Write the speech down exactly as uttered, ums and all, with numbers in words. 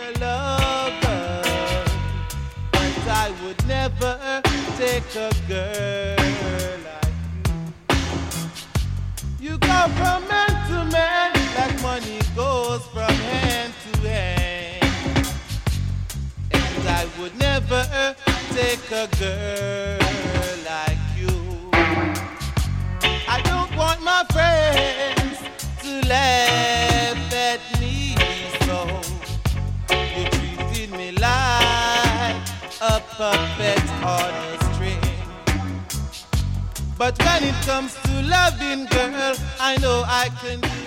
a lover, but I would never take a girl like you. You go from man to man like money goes from hand to hand, and I would never take a girl like you. I don't want my friends to laugh at me, so you treated me like a puppet on a string. But when it comes to loving, girl, I know I can do